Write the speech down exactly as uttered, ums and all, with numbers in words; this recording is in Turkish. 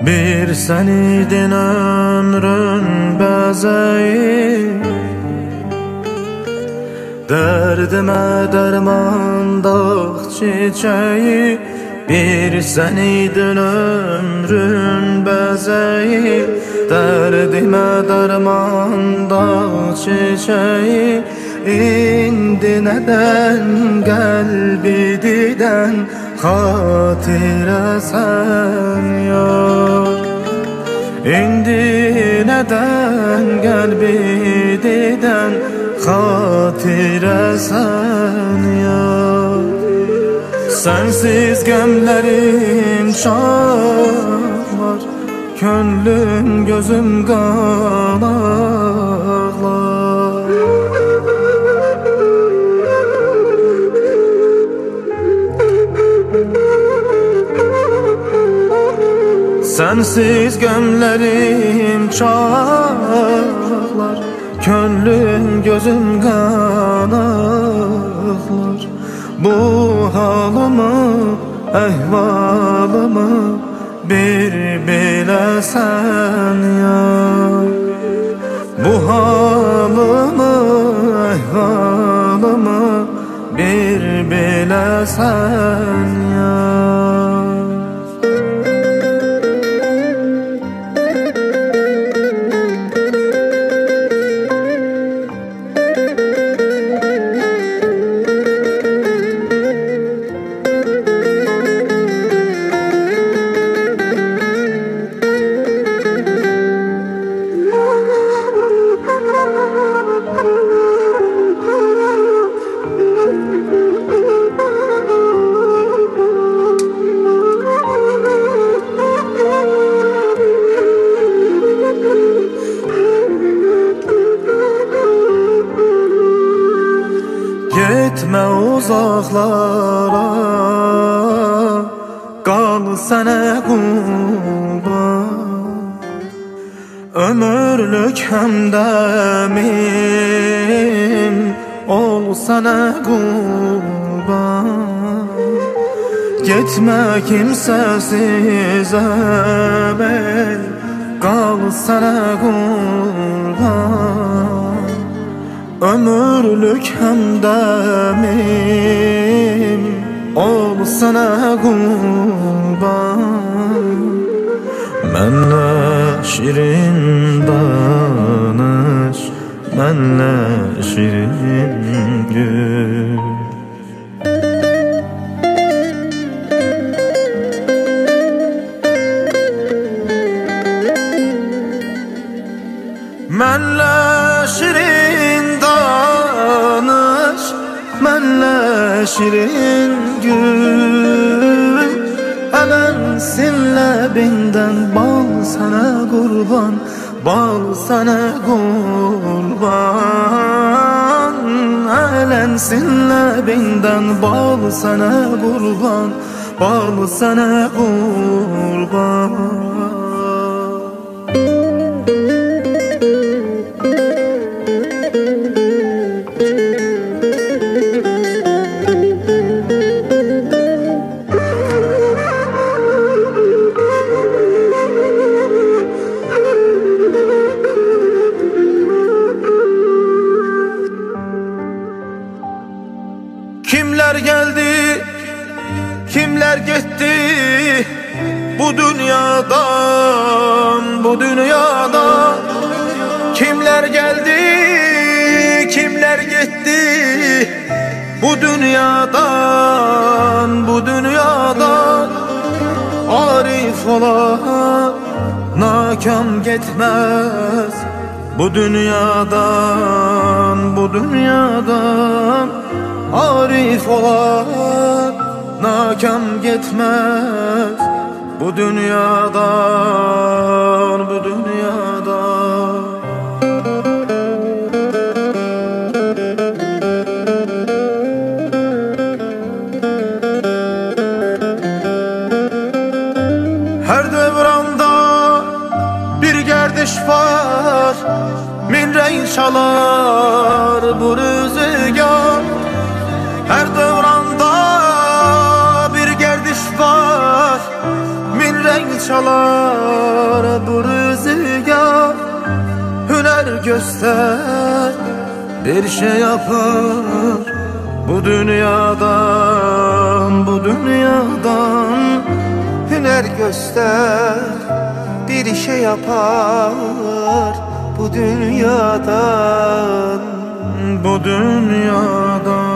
Bir sen idin ömrün bezeyi, derdime dermandak çiçeği. Bir sen idin ömrün bezeyi, derdime dermandak çiçeği. İndi neden kalbi diden hatire sen yar. İndi neden kalbi diden hatire sen yar. Sensiz gemlerim çağlar, könlüm gözüm kan ağlar. Sensiz gömlerim çağlar, könlüm gözüm kan ağlar. Bu halımı, ehvalımı bir bilesen ya. Bu halımı, ehvalımı bir bilesen ya. Gitme uzaklara, kal sana kurban. Ömürlük hemdemin ol sana kurban. Gitme kimsesiz emel, kal sana kurban. Ömürlük hemdemim ol sana kurban. Mənlə şirin danış, mənlə şirin gül. Mənlə şirin danış, mənlə şirin gül. Əlensin ləbindən bal sana qurban, bal sana qurban. Əlensin ləbindən bal sana qurban, bal sana qurban. Kimler geldi, kimler gitti bu dünyadan, bu dünyadan. Kimler geldi, kimler gitti bu dünyadan, bu dünyadan. Arif olan nakam gitmez bu dünyadan, bu dünyadan. Arif olan nakam gitmez bu dünyadan, bu dünyadan. Her devranda bir gerdiş var, min renk çalar bu rüzgar. Her devranda bir gerdiş var, min renk çalar bu rüzgar. Hüner göster, bir şey yapar bu dünyadan, bu dünyadan. Hüner göster, bir şey yapar bu dünyadan, bu dünyadan.